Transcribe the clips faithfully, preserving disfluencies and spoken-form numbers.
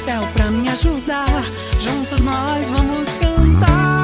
céu pra me ajudar. Juntos nós vamos cantar.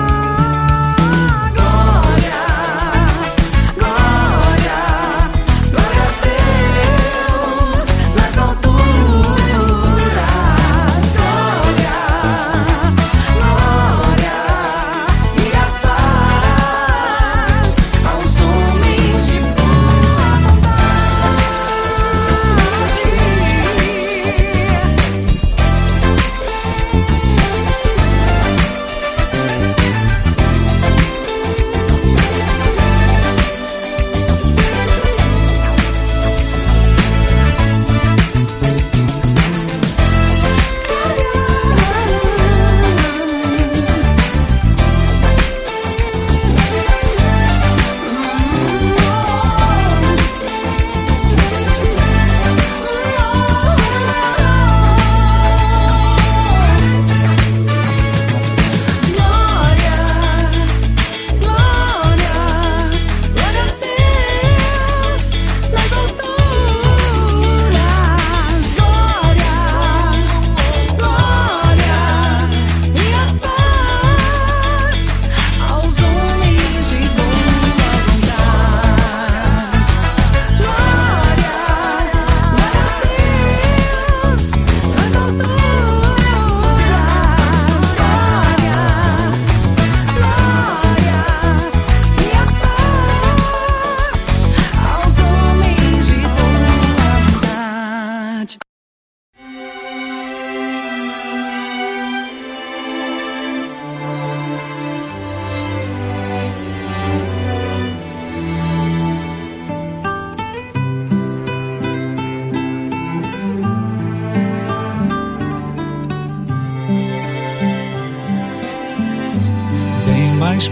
Mais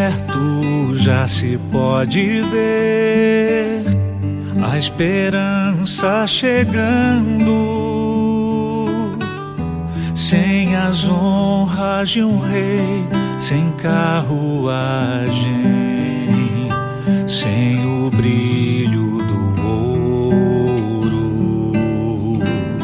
perto já se pode ver a esperança chegando, sem as honras de um rei, sem carruagem, sem o brilho do ouro.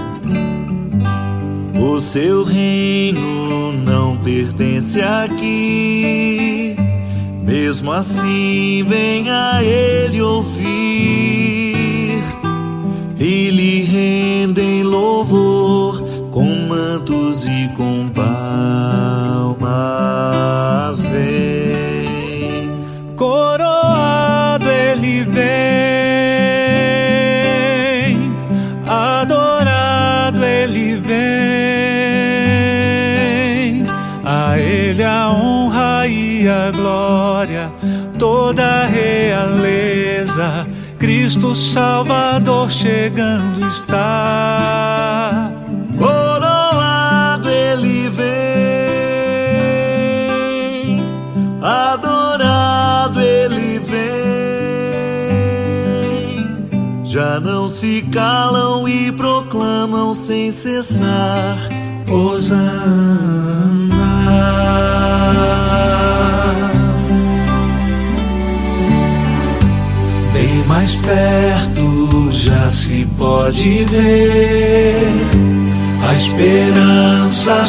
O seu reino não pertence aqui, mesmo assim venha ele ouvir e lhe rendem louvor com mantos e com palmas. Vem, coroado ele vem, adorado ele vem, a ele a honra e a glória, toda a realeza. Cristo Salvador chegando está. Coroado ele vem, adorado ele vem. Já não se calam e proclamam sem cessar: Hosana. Bem mais perto já se pode ver a esperança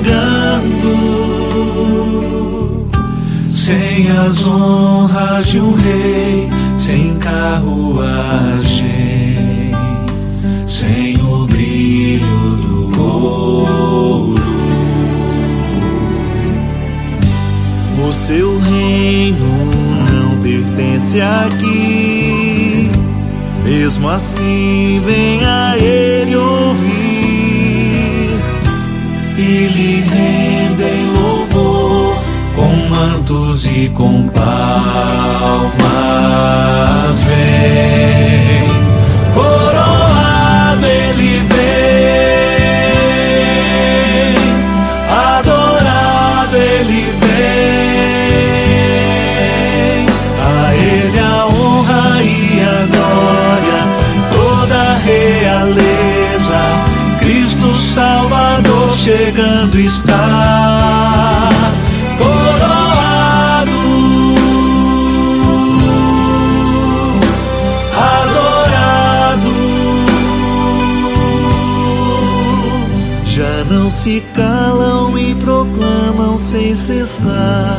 chegando, sem as honras de um rei, sem carruagem, sem o brilho do ouro. O seu reino não pertence aqui, mesmo assim venha ele ouvir e lhe rendem louvor com mantos e com palmas. Vem, coroado ele vem, adorado ele vem, a ele a honra e a glória, toda a realeza. Cristo Salvador chegando está. Coroado, adorado, já não se calam e proclamam sem cessar: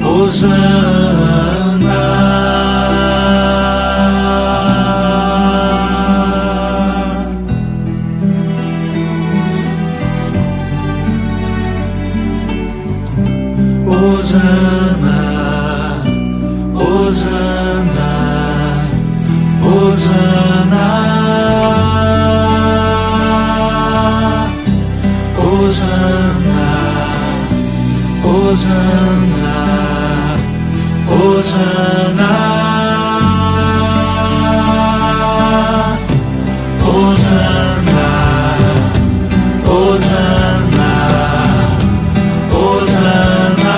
Hosana, Hosana, Hosana, Hosana, Hosana, Hosana, Hosana, Hosana, Hosana, Hosana.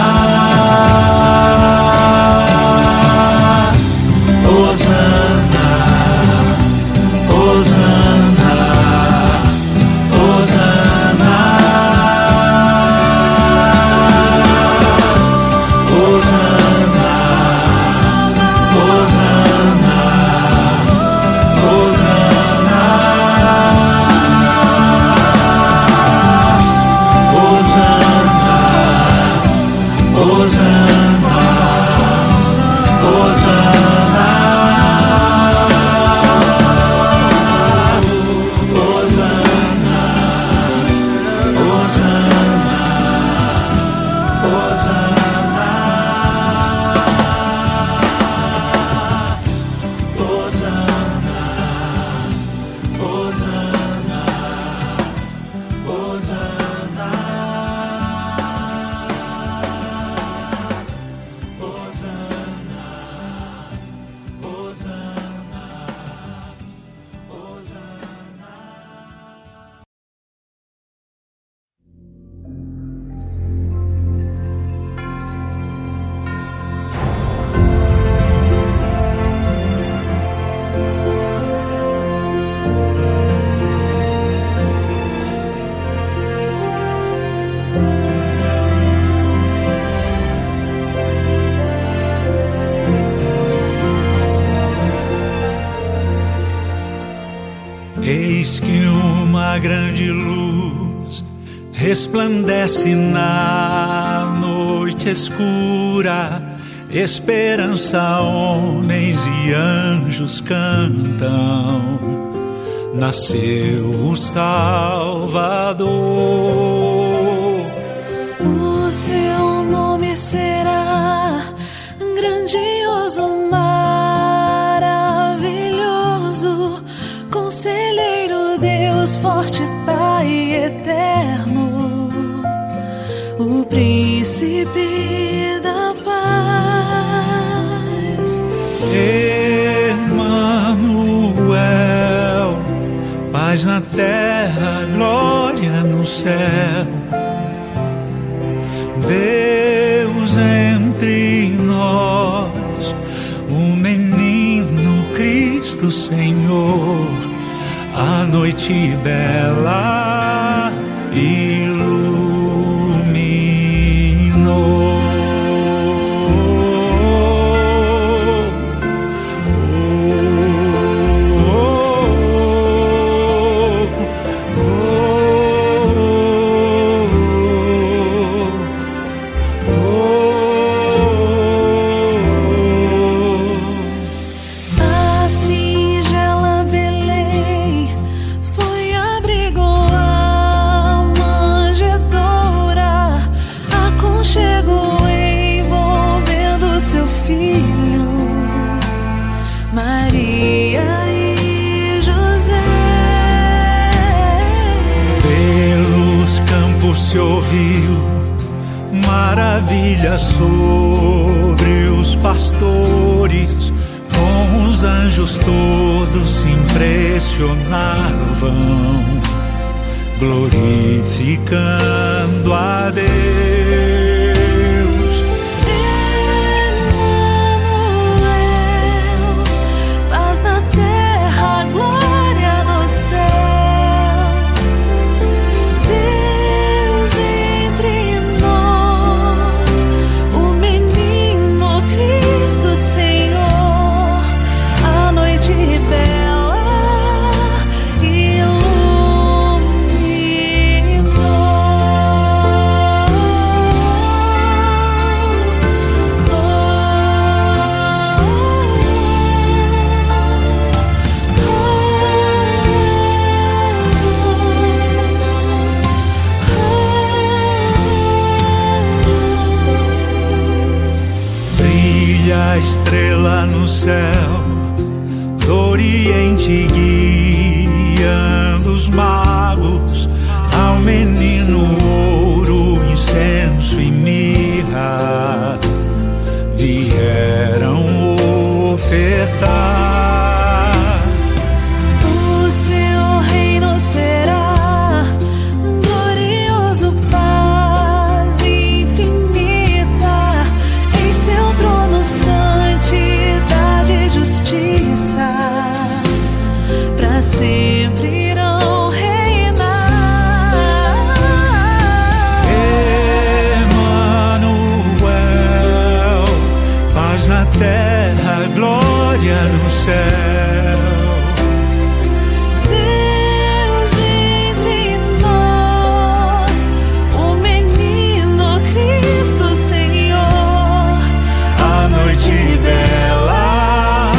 Eis que uma grande luz resplandece na noite escura, esperança homens e anjos cantam, nasceu o Salvador. O seu nome será grandioso, maravilhoso, Conselheiro, Deus forte, Pai eterno, o Príncipe da paz. Emmanuel, paz na terra, glória no céu. Deus entre nós, o menino Cristo Senhor, a noite bela iluminou. Se ouviu maravilha sobre os pastores, com os anjos todos se impressionavam, glorificando a Deus. Emmanuel, paz na terra, glória no céu. Iluminou. dos magos ao menino ouro, incenso e mirra vieram ofertar. O seu reino será glorioso, paz infinita, em seu trono santidade e justiça, pra sempre irão reinar. Emanuel, paz na terra, glória no céu. Deus entre nós, o menino Cristo Senhor, A noite bela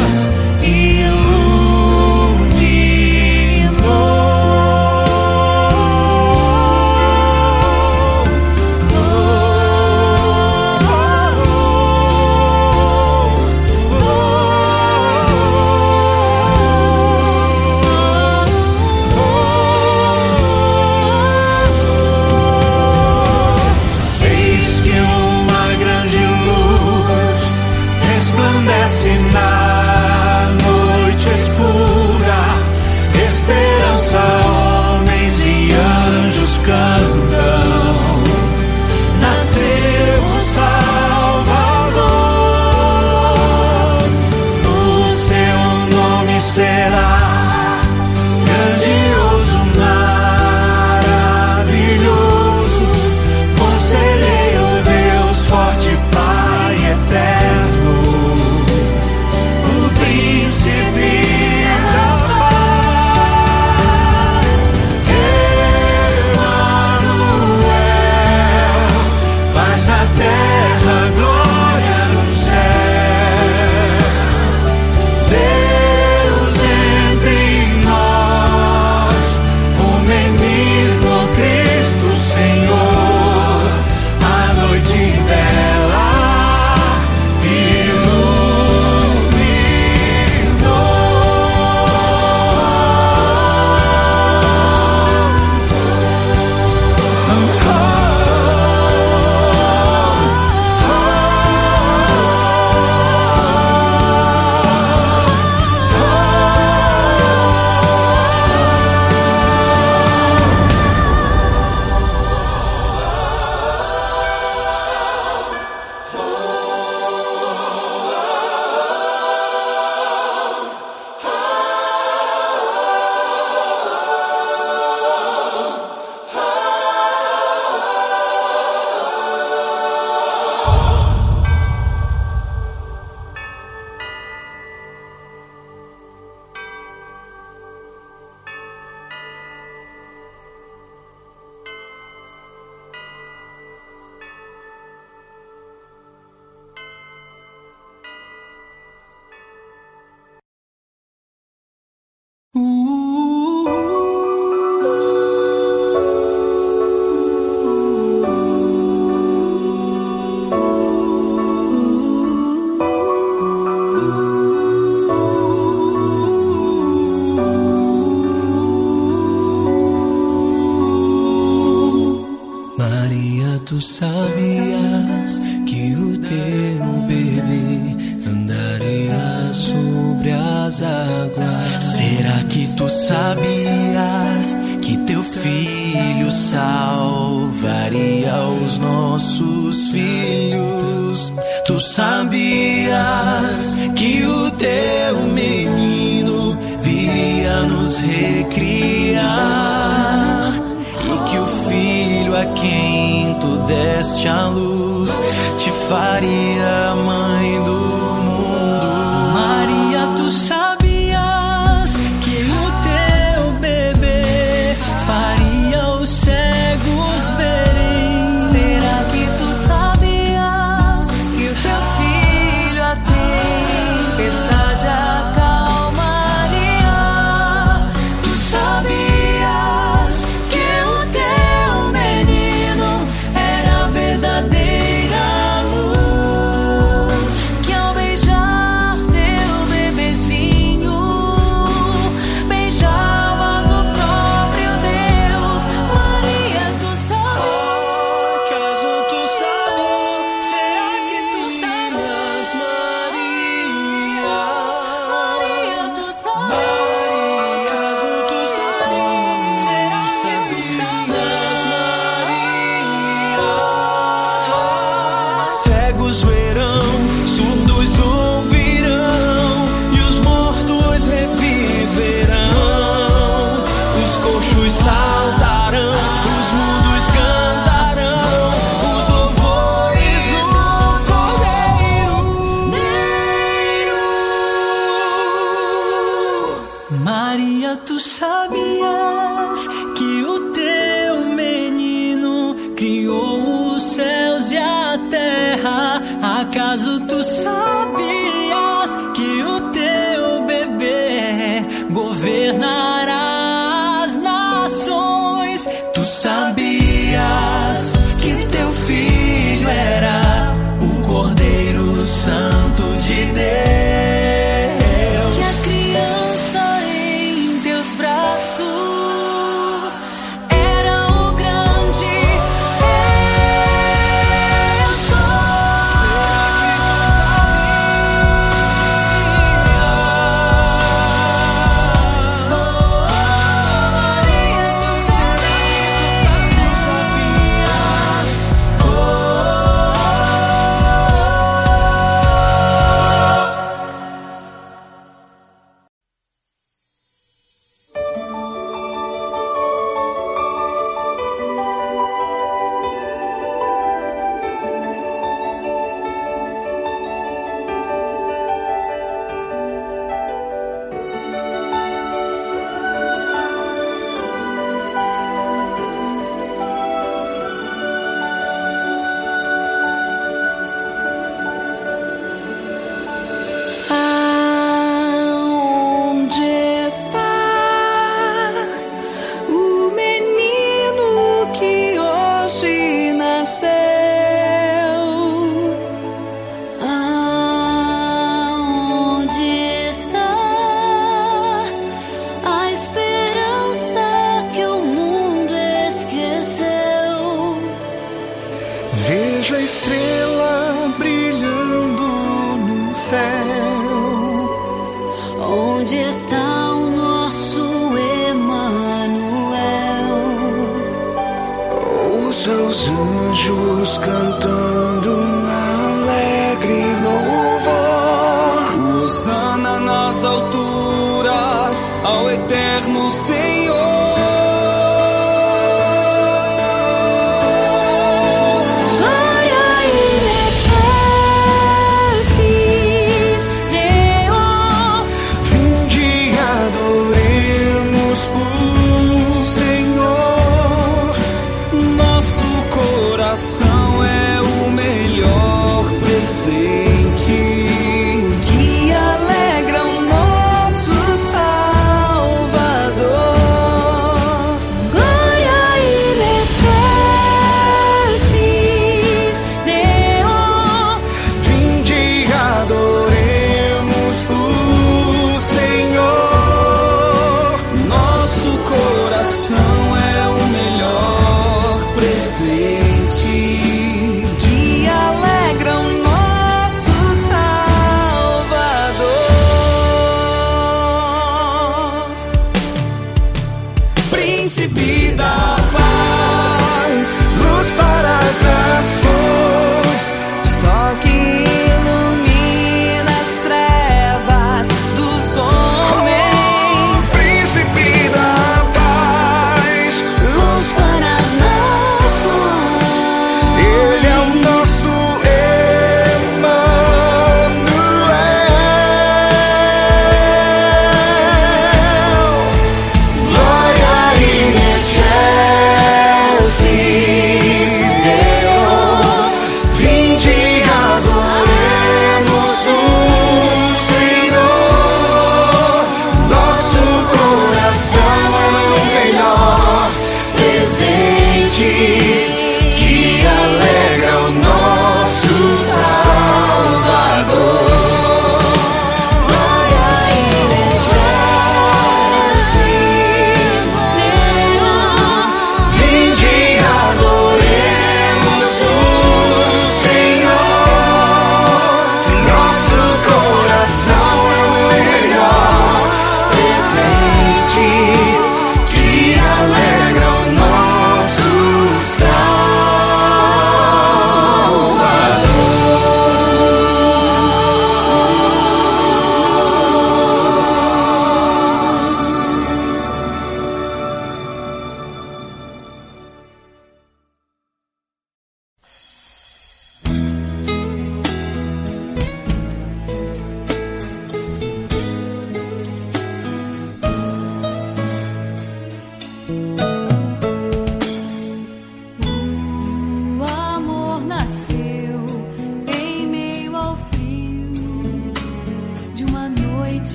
eis que uma grande luz resplandece na noite escura. Esperança, homens e anjos cantam. Nasceu o Salvador. O seu nome será grandioso, maravilhoso, Conselheiro, Deus forte, Pai eterno, o príncipe da paz. Emanuel, paz na terra, glória no céu. Deus entre nós, o menino Cristo Senhor, a noite bela Maria, tu sabias que o teu bebê andaria sobre as águas? Será que tu sabias que teu filho salvaria os nossos filhos? Tu sabias que o teu menino viria nos recriar, e que o filho a quem tu deste a luz te faria mãe do mundo? Maria, tu sabias que o teu bebê faria os cegos verem? será que tu sabias que o teu filho a tempestade acalmaria? Tu sabias que o teu menino era a verdadeira luz? Tu sabias que o teu menino criou os céus e a terra? Acaso tu sabias que o teu bebê governará as nações? Tu sabias que teu filho era o Cordeiro Santo de Deus? Vejo a estrela brilhando no céu. Onde está o nosso Emanuel? Ouço os anjos cantando um alegre louvor. Hosana nas alturas ao eterno Senhor. Glória a Ele.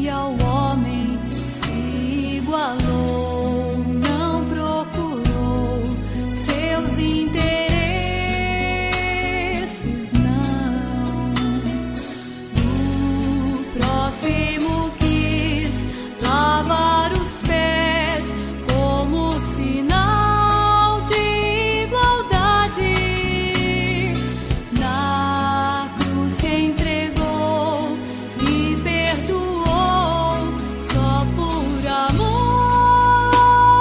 que ao homem se igualou, não procurou seus interesses, não. O próximo quis lavar os pés como sinal de igualdade. Na cruz se entregou e perdoou só por amor.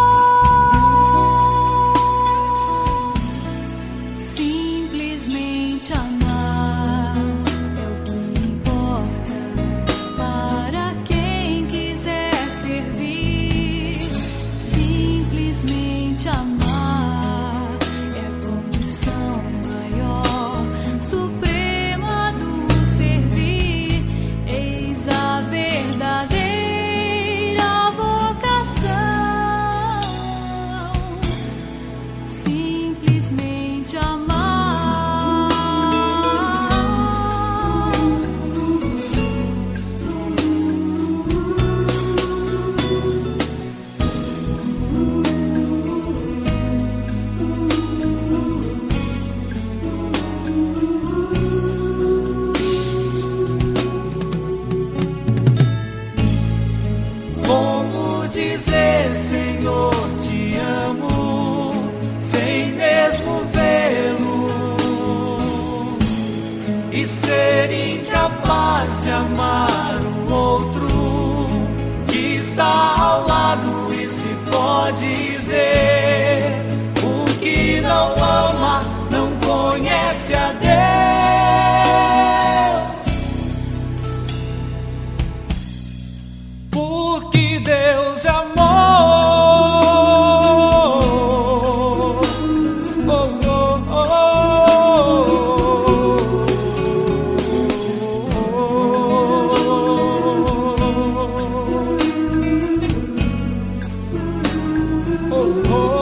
Simplesmente amar é o que importa para quem quiser servir. Simplesmente amar é a condição maior, suprema do servir. Eis a verdadeira vocação. Simplesmente amar. Como dizer, Senhor, te amo, sem mesmo vê-lo, e ser incapaz de amar o outro que está ao lado e se pode ver. O que não ama não conhece a Deus. Porque Deus é amor. Oh, oh, oh, oh, oh, oh.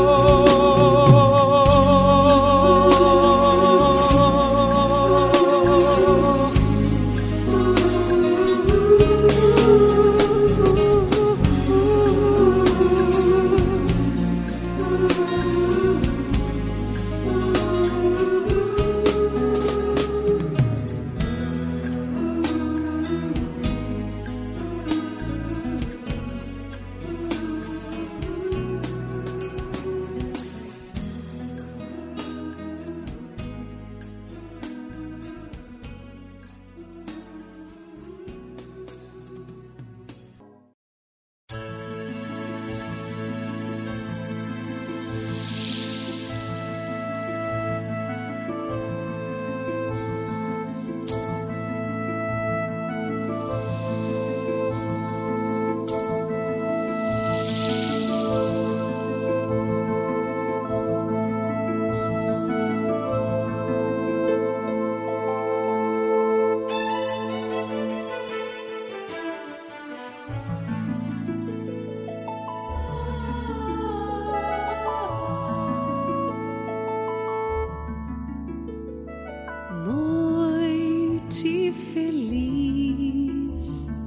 Noite feliz,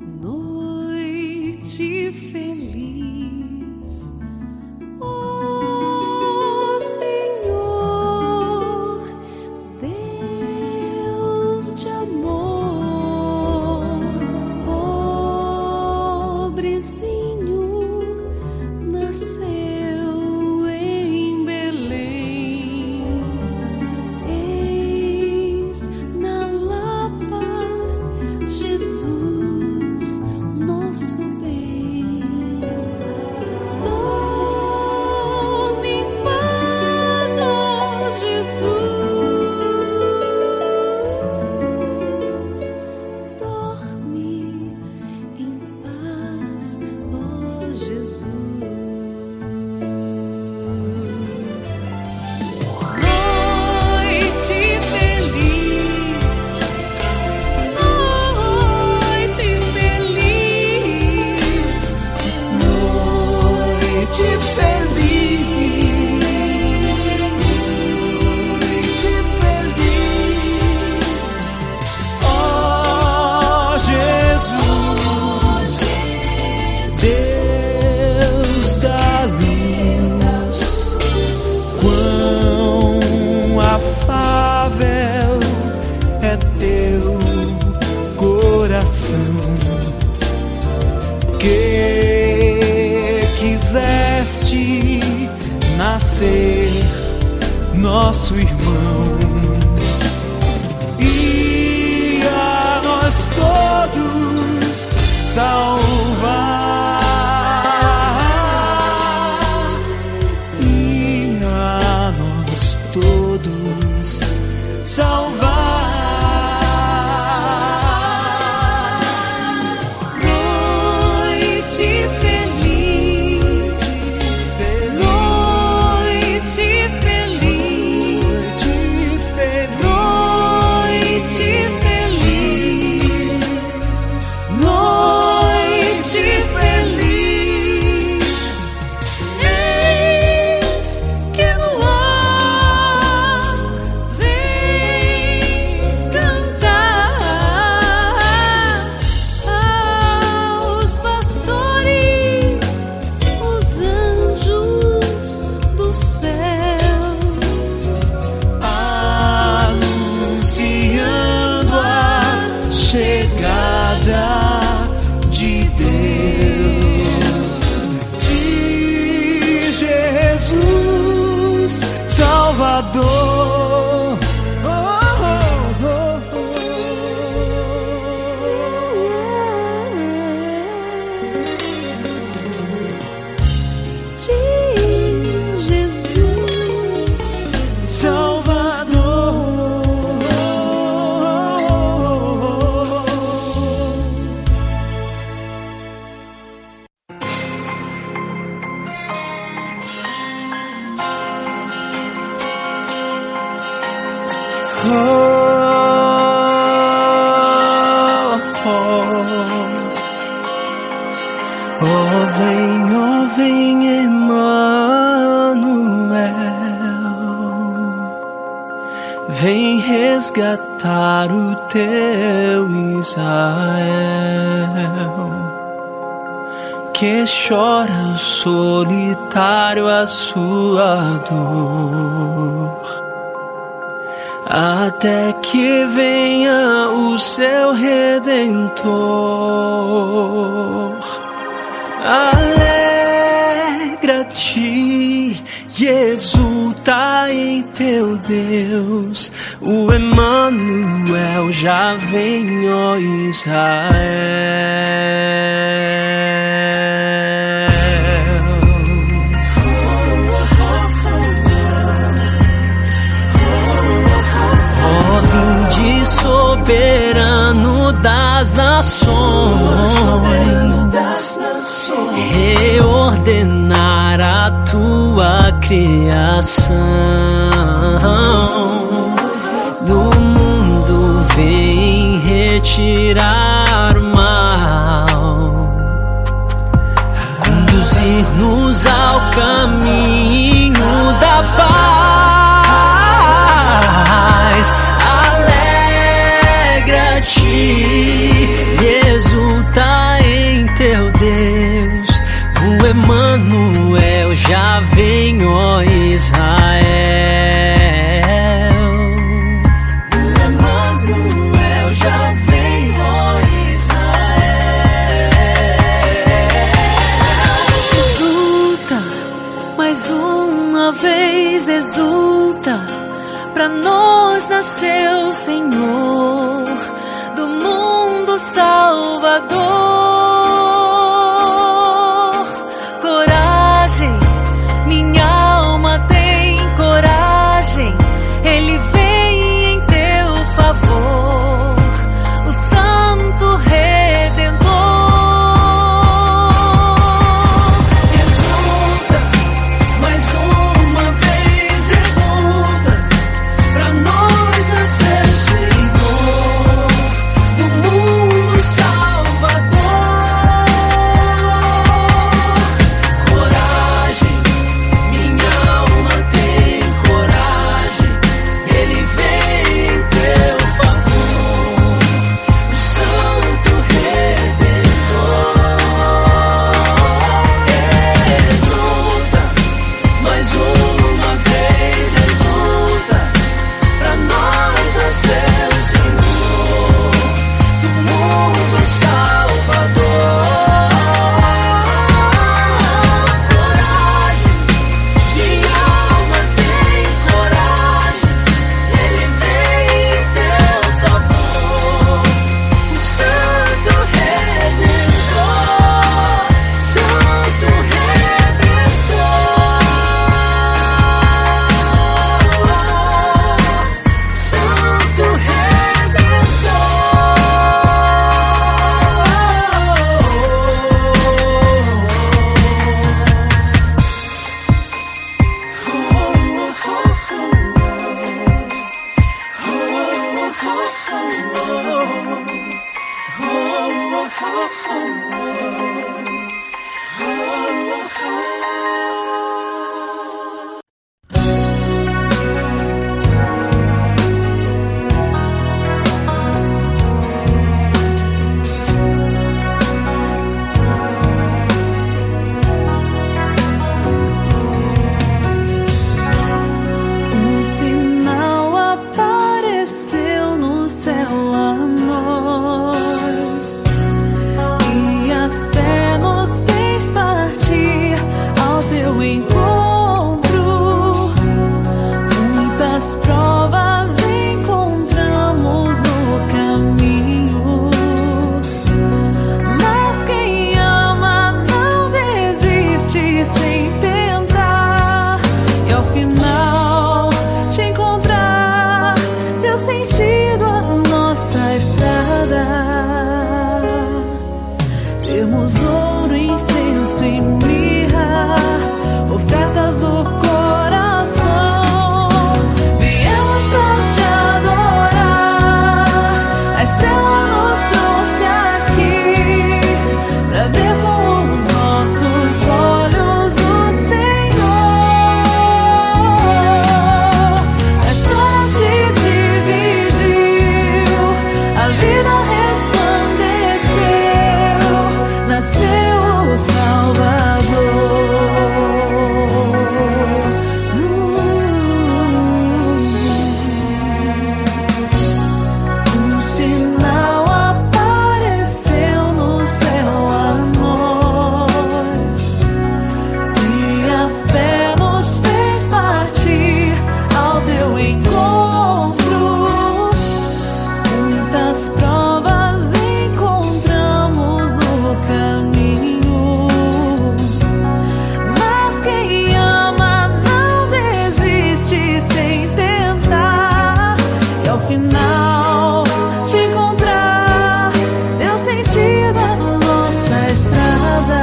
noite feliz, ó Senhor, Deus de amor, pobrezinho nasceu em Belém. Eis na Lapa Jesus, nosso bem. que quiseste nascer nosso irmão e a nós todos salvar, e a nós todos salvar. Vem resgatar o teu Israel, que chora solitário a sua dor, até que venha o seu Redentor. Alegra-te e exulta em teu Deus, o Emanuel já vem, ó Israel. Ó, vinde soberano das nações, reordenar a tua criação. Do mundo vem retirar o mal, conduzir-nos ao caminho da paz. Alegra-te e exulta em teu Deus, o Emanuel já vem, ó Israel. O Emanuel já vem, ó Israel. Exulta, mais uma vez exulta, pra nós nasceu o Senhor, do mundo Salvador. Minha alma tem coragem, Ele vem em teu favor, o Santo Redentor. Exulta, mais uma vez exulta, pra nós nascer o Senhor. Temos ouro, incenso e mirra, ofertas do coração. Viemos pra te adorar. A estrela nos trouxe aqui pra ver com os nossos olhos o Senhor. A história se dividiu, a vida resplandeceu, nasceu o Salvador. Um sinal apareceu no céu a nós, e a fé nos fez partir ao teu encontro. Muitas provas encontramos no caminho, mas quem ama não desiste sem tentar. E ao final te encontrar deu sentido à nossa estrada.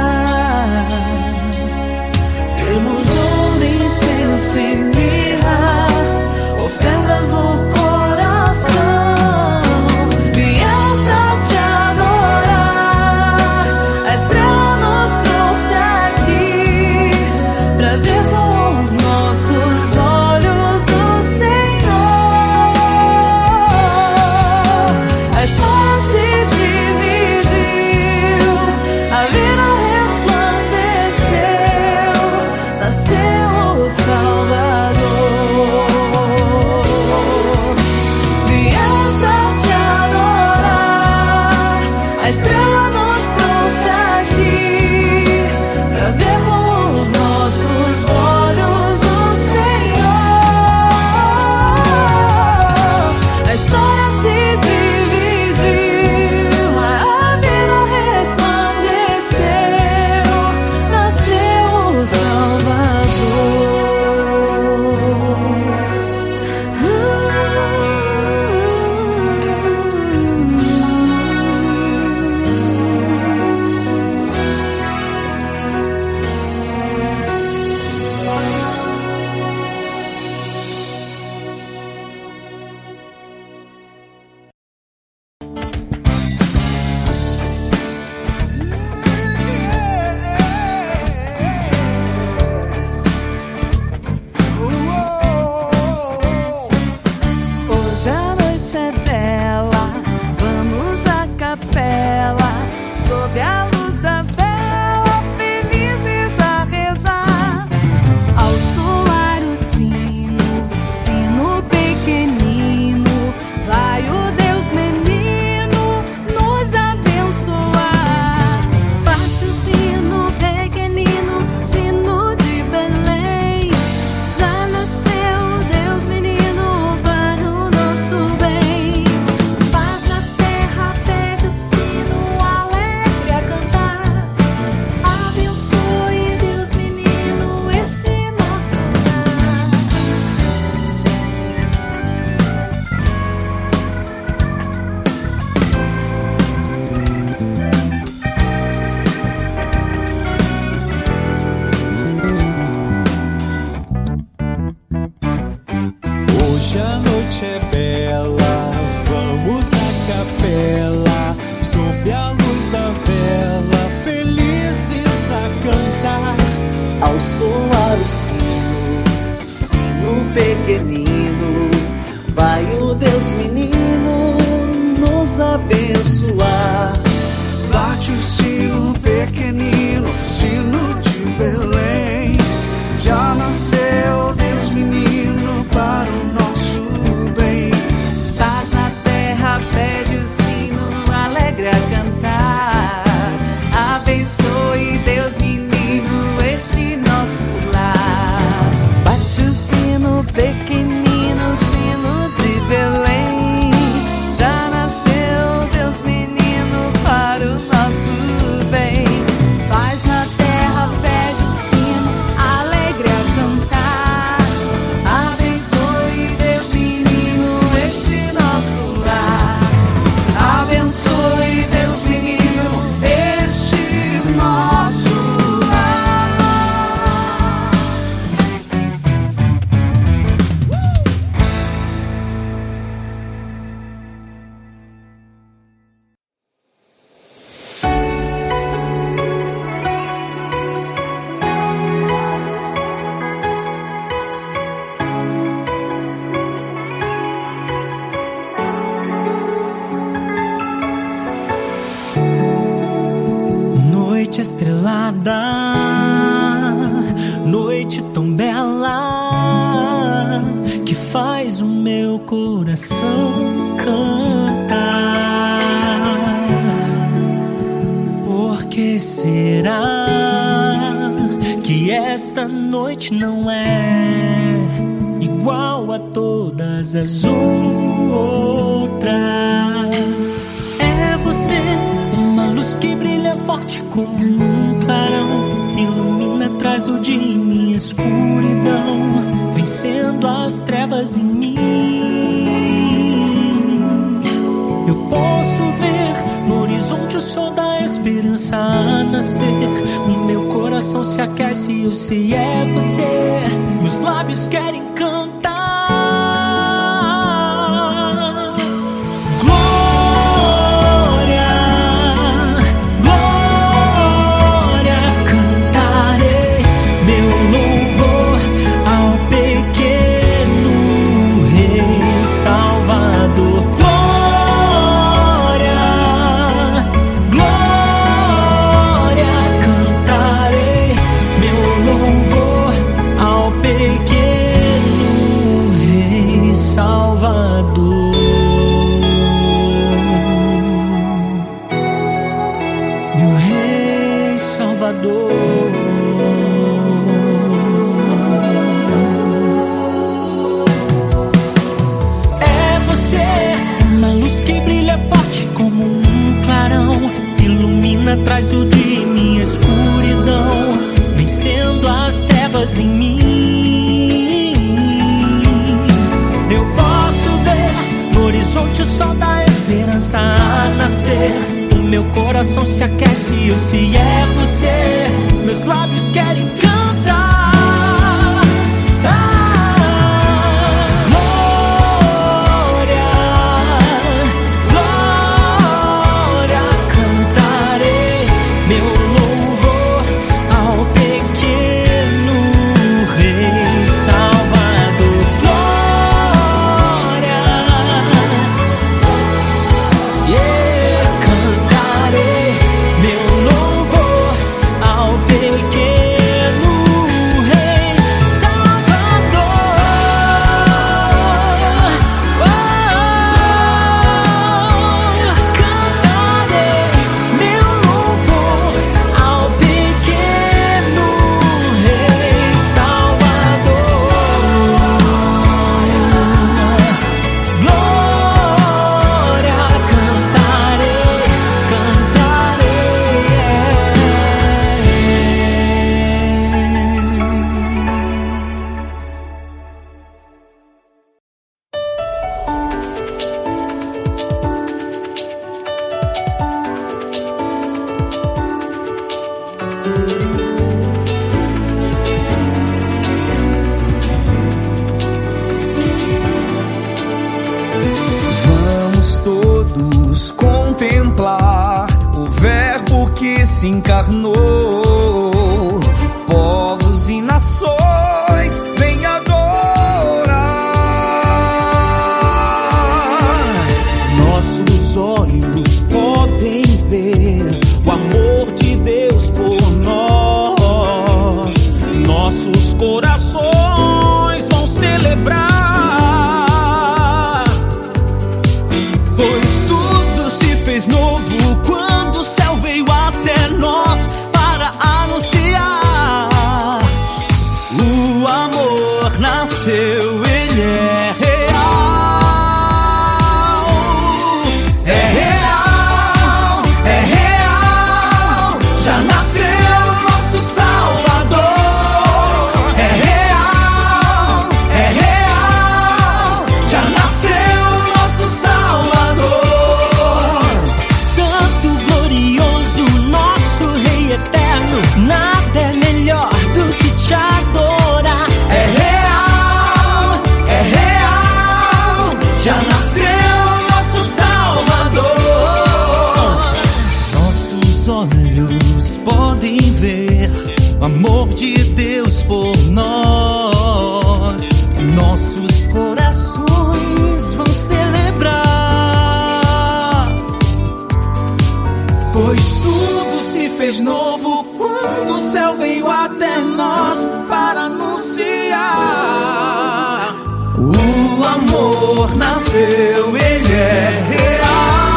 Temos ouro, incenso e mirra, ofertas do coração. Viemos pra te adorar. A estrela nos trouxe aqui pra ver com os nossos olhos o Senhor. A história se dividiu, a vida resplandeceu, nasceu o Salvador. Viemos pra te adorar. A estrela nos trouxe aqui pra ver com os nossos olhos o Senhor. A história se dividiu, a vida resplandeceu, nasceu o Salvador. Hoje a noite é bela, vamos à capela, sob a luz da vela, felizes a rezar. Ao soar o sino, sino pequenino, vai o Deus menino nos abençoar. Bate o sino pequenino, sino de Belém. Já nasceu o Deus menino para o nosso bem. Paz na terra, pede o sino alegre a cantar. Abençoe Deus menino esse nosso lar. Hoje a noite é bela, vamos à capela, sob a luz da vela, felizes a cantar. Ao soar o sino, sino pequenino, vai o Deus menino nos abençoar. Bate o sino pequenino, sino de Belém. Já nasceu Deus menino para o nosso bem. Paz na terra, pede o sino alegre a cantar. Abençoe Deus menino este nosso lar. Bate o sino pequenino, sino de Belém. Já nasceu Deus menino para o nosso noite estrelada, noite tão bela, que faz o meu coração cantar. Por que será que esta noite não é igual a todas as outras? É você, uma luz que brilha forte como um clarão, ilumina, traz o dia em minha escuridão, vencendo as trevas em mim. Eu posso ver no horizonte o sol da esperança a nascer. O meu coração se aquece, eu sei é você. Meus lábios querem cantar. Traz o dia em minha escuridão, vencendo as trevas em mim. Eu posso ver no horizonte o sol da esperança a nascer. O meu coração se aquece, eu sei é você. Meus lábios querem cantar. Ah! Se encarnou, povos e nações vêm adorar. Nossos olhos podem ver o amor de Deus por nós. Nossos corações vão celebrar, pois tudo se fez novo quando o céu veio até nós para anunciar. O amor nasceu, ele é real. É real, é real. Já nasceu nosso Salvador. É real, é real. Já nasceu nosso Salvador. Santo, glorioso, nosso Rei eterno, nada é melhor do que te adorar. É real, é real. Já nasceu nosso Salvador. Nossos olhos podem ver o amor de Deus por nós. Nossos corações vão celebrar, pois tudo se fez novo quando o céu veio até nós para anunciar. O amor nasceu, ele é real.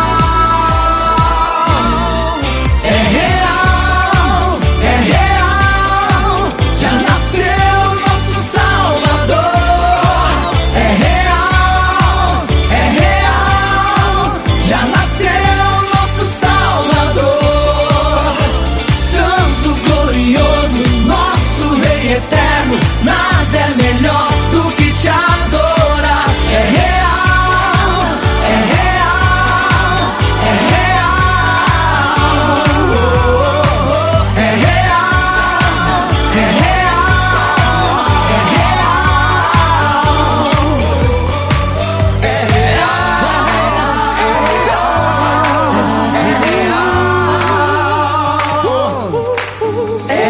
É real, é real. Já nasceu nosso Salvador. É real, é real. Já nasceu nosso Salvador. Santo, glorioso, nosso Rei eterno. Nada é melhor do que te adorar. É real, é real, é real. É real, é real, é real. É real, é real, é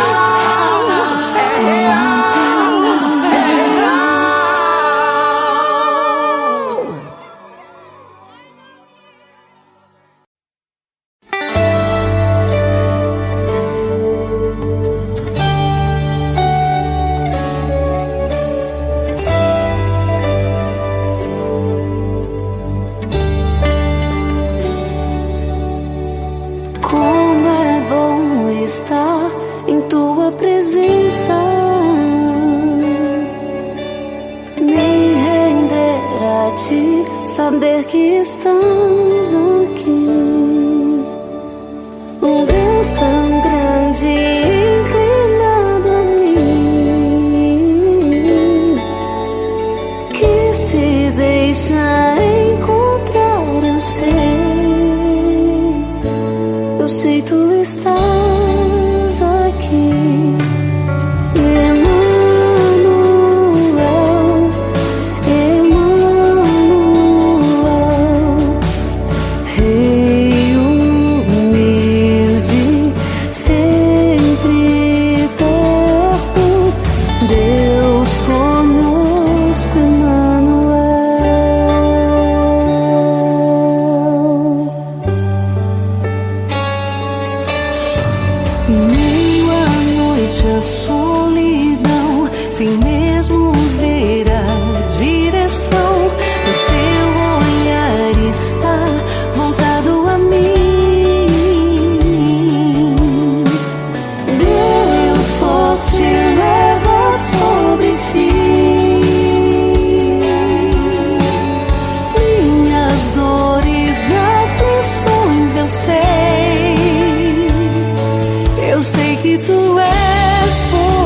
Como é bom estar em tua presença, me render a ti, saber que estás aqui. Um Deus tão grande inclinado a mim, que se deixa encontrar, eu sei. Eu sei, tu estás aqui. Emmanuel, Emmanuel, Rei humilde, sempre perto, Deus conosco, Emmanuel. Em meio à noite, a solidão, sem mesmo ver a direção, o teu olhar está voltado a mim. Deus forte leva sobre ti minhas dores e aflições, eu sei. Eu sei que tu és por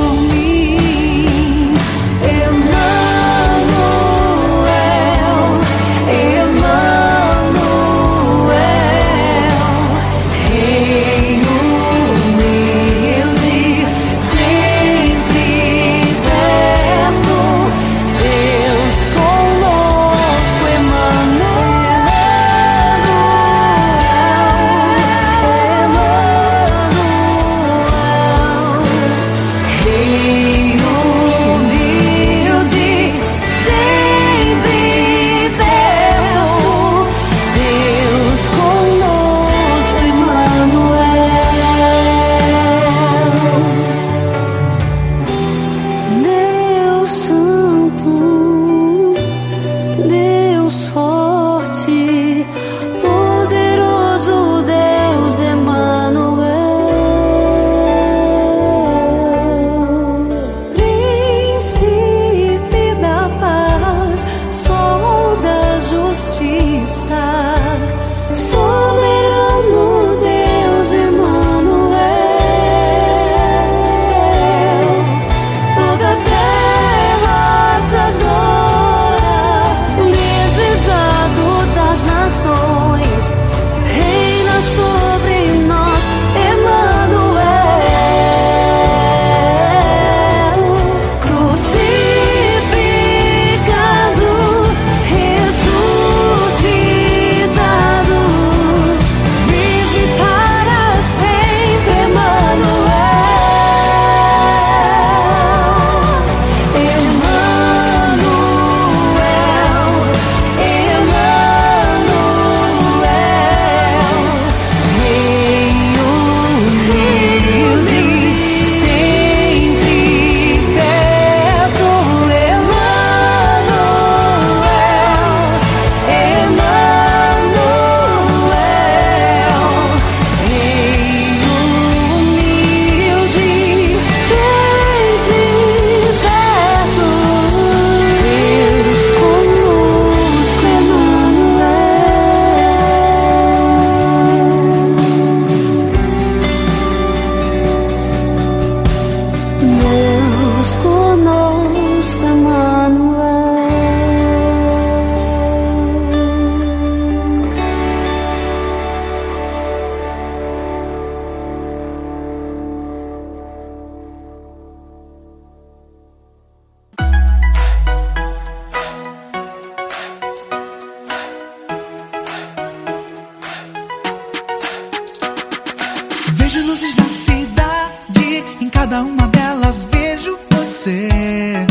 Vejo luzes na cidade, em cada uma delas vejo você.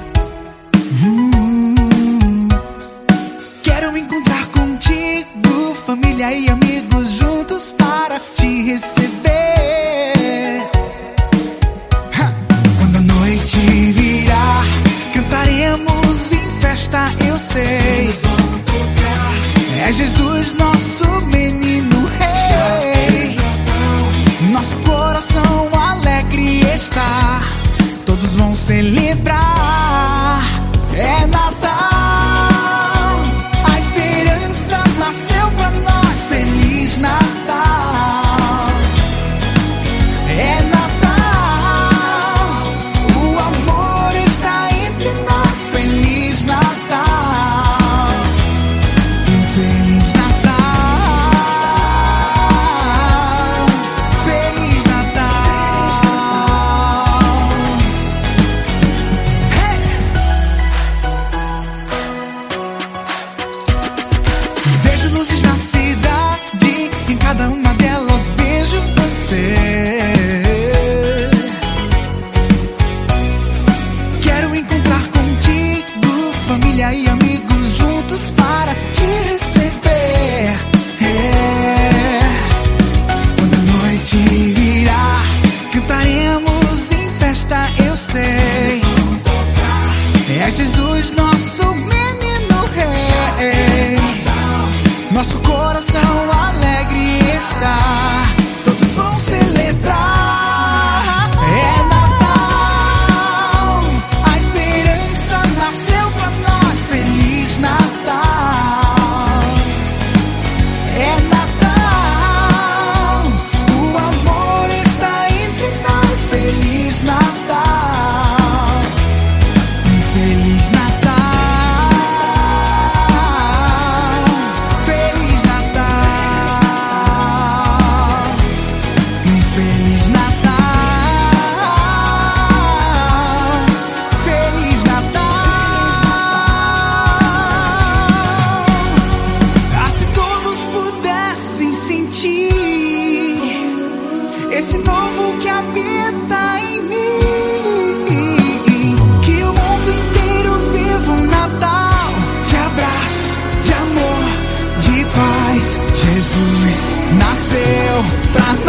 Hum, quero me encontrar contigo, família e amigos juntos para te receber. Ha! Quando a noite virar, cantaremos em festa, eu sei. É Jesus, nosso menino rei. Nosso coração alegre está, todos vão celebrar. É Natal, a esperança nasceu pra nós. Feliz Natal. É Natal, o amor está entre nós. Feliz Natal. Feliz Natal. Feliz Natal. Hey! Vejo luzes na cidade, em cada uma delas vejo você. Quero encontrar contigo, família e amigos juntos para te receber. É. Quando a noite virar, cantaremos em festa, eu sei. É Jesus, nosso menino rei. Nosso coração alegre está, todos vão celebrar. É Natal, a esperança nasceu pra nós. Feliz Natal. É Natal, o amor está entre nós. Feliz Natal. Feliz Natal. Feliz Natal. Feliz Natal. Feliz Natal. Ah, se todos pudessem sentir esse novo que habita em mim, que o mundo inteiro viva um Natal de abraço, de amor, de paz. Jesus nasceu pra nós.